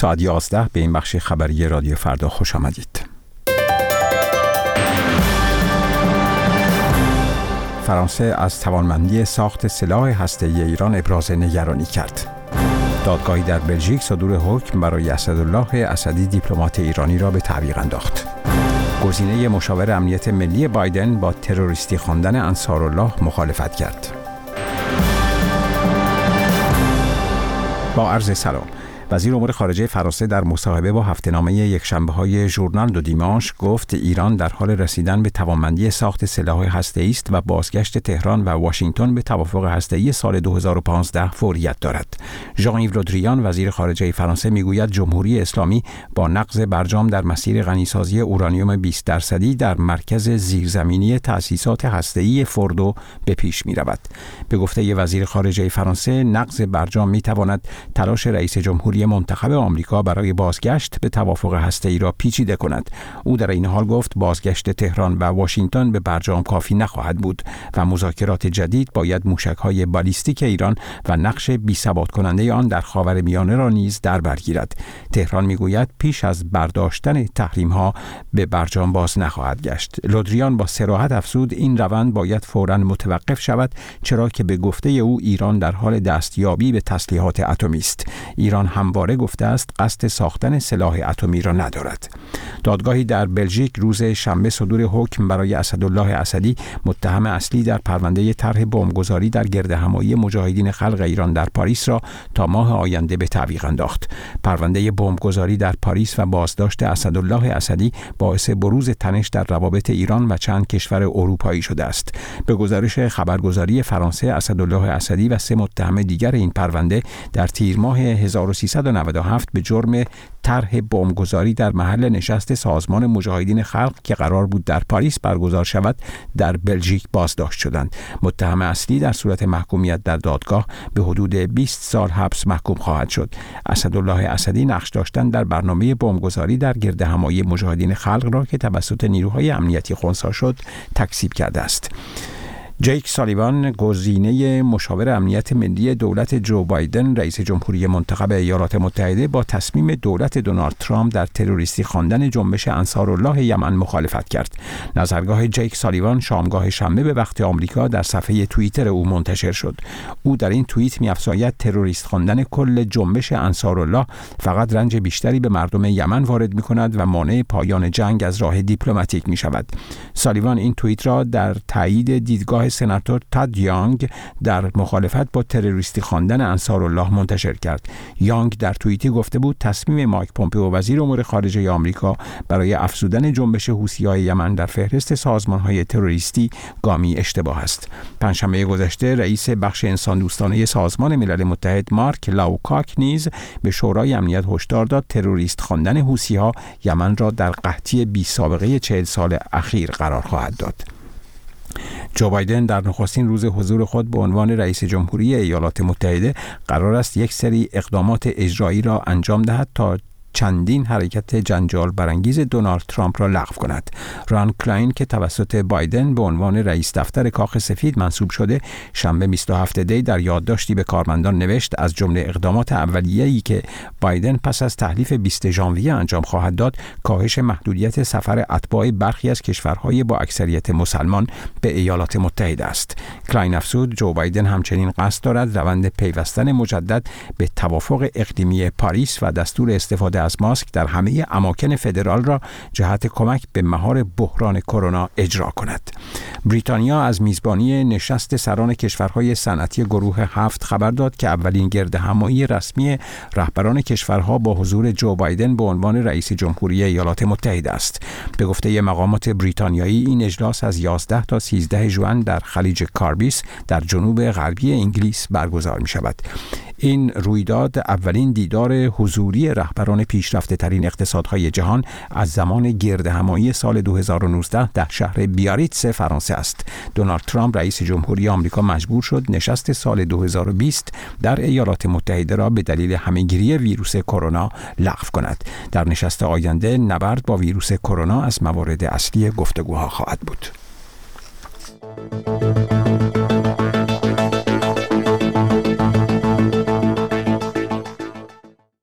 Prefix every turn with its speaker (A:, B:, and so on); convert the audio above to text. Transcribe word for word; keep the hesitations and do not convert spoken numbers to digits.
A: ساعت یازده به این بخش خبری رادیو فردا خوش آمدید. فرانسه از توانمندی ساخت سلاح هسته‌ای ایران ابراز نگرانی کرد. دادگاهی در بلژیک صدور حکم برای اسدالله اسدی دیپلمات ایرانی را به تعویق انداخت. گزینه مشاور امنیت ملی بایدن با تروریستی خواندن انصارالله مخالفت کرد. با عرض سلام. وزیر امور خارجه فرانسه در مصاحبه با هفته‌نامه یکشنبه‌های ژورنال دو دیمانش گفت ایران در حال رسیدن به توانمندی ساخت سلاح هسته‌ای است و بازگشت تهران و واشنگتن به توافق هسته‌ای سال دو هزار و پانزده فوریت دارد. ژان ایو لودریان وزیر خارجه فرانسه میگوید جمهوری اسلامی با نقض برجام در مسیر غنیسازی اورانیوم بیست درصدی در مرکز زیرزمینی تأسیسات هسته‌ای فوردو به پیش می‌رود. به گفته وزیر خارجه فرانسه نقض برجام می‌تواند تلاش رئیس جمهوری منتخب آمریکا برای بازگشت به توافق هسته‌ای را پیچیده کند. او در این حال گفت بازگشت تهران و واشنگتن به برجام کافی نخواهد بود و مذاکرات جدید باید موشک‌های بالیستیک ایران و نقش بی‌ثبات کننده آن در خاورمیانه را نیز در بر گیرد. تهران میگوید پیش از برداشتن تحریم‌ها به برجام باز نخواهد گشت. لودریان با صراحت افزود این روند باید فوراً متوقف شود، چرا که به گفته او ایران در حال دستیابی به تسلیحات اتمی است. ایران همواره گفته است قصد ساختن سلاح اتمی را ندارد. دادگاهی در بلژیک روز شنبه صدور حکم برای اسدالله اسدی متهم اصلی در پرونده طرح بمبگذاری در گردهمایی مجاهدین خلق ایران در پاریس را تا ماه آینده به تعویق انداخت. پرونده بمبگذاری در پاریس و بازداشت اسدالله اسدی باعث بروز تنش در روابط ایران و چند کشور اروپایی شده است. به گزارش خبرگزاری فرانسه اسدالله اسدی و سه متهم دیگر این پرونده در تیر ماه هزار و سیصد و نود و هفت به جرم طرح بمبگذاری در محل نشست سازمان مجاهدین خلق که قرار بود در پاریس برگزار شود در بلژیک بازداشت شدند. متهم اصلی در صورت محکومیت در دادگاه به حدود بیست سال حبس محکوم خواهد شد. اسدالله اسدی نقش داشتن در برنامه بمبگذاری در گردهمایی مجاهدین خلق را که توسط نیروهای امنیتی خنثی شد تکذیب کرده است. جیک سالیوان گزینه مشاور امنیت ملی دولت جو بایدن رئیس جمهوری منتخب ایالات متحده با تصمیم دولت دونالد ترامپ در تروریستی خواندن جنبش انصارالله یمن مخالفت کرد. نظرگاه جیک سالیوان شامگاه شنبه به وقت آمریکا در صفحه توییتر او منتشر شد. او در این توییت می‌افزاید تروریست خواندن کل جنبش انصارالله فقط رنج بیشتری به مردم یمن وارد می‌کند و مانع پایان جنگ از راه دیپلماتیک می‌شود. سالیوان این توییت را در تایید دیدگاه سناتور تد یانگ در مخالفت با تروریستی خواندن انصارالله منتشر کرد. یانگ در توییتی گفته بود تصمیم مایک پومپئو وزیر امور خارجه آمریکا برای افزودن جنبش حوثی‌های یمن در فهرست سازمان‌های تروریستی گامی اشتباه است. پنجشنبه گذشته رئیس بخش انسان دوستانه سازمان ملل متحد مارک لاوکاک نیز به شورای امنیت هشدار داد تروریست خواندن حوثی‌ها یمن را در قحطی بی‌سابقه چهل سال اخیر قرار خواهد داد. جو بایدن در نخستین روز حضور خود به عنوان رئیس جمهوری ایالات متحده قرار است یک سری اقدامات اجرایی را انجام دهد تا چندین حرکت جنجال برانگیز دونالد ترامپ را لغو کند. ران کلاین که توسط بایدن به عنوان رئیس دفتر کاخ سفید منصوب شده شنبه بیست و هفتم دی در یادداشتی به کارمندان نوشت از جمله اقدامات اولیه‌ای که بایدن پس از تحلیف بیست ژانویه انجام خواهد داد کاهش محدودیت سفر اتباع برخی از کشورهای با اکثریت مسلمان به ایالات متحده است. کلاین افزود جو بایدن همچنین قصد دارد روند پیوستن مجدد به توافق اقلیمی پاریس و دستور استفاده از ماسک در همه اماکن فدرال را جهت کمک به مهار بحران کرونا اجرا کند. بریتانیا از میزبانی نشست سران کشورهای صنعتی گروه هفت خبر داد که اولین گردهمایی رسمی رهبران کشورها با حضور جو بایدن به عنوان رئیس جمهوری ایالات متحده است. به گفته مقامات بریتانیایی این اجلاس از یازده تا سیزده ژوئن در خلیج کاربیس در جنوب غربی انگلیس برگزار می شود. این رویداد اولین دیدار حضوری رهبران پیشرفته ترین اقتصادهای جهان از زمان گردهمایی سال دو هزار و نوزده در شهر بیاریتس فرانسه است. دونالد ترامپ رئیس جمهوری آمریکا مجبور شد نشست سال دو هزار و بیست در ایالات متحده را به دلیل همهگیری ویروس کرونا لغو کند. در نشست آینده نبرد با ویروس کرونا از موارد اصلی گفتگوها خواهد بود.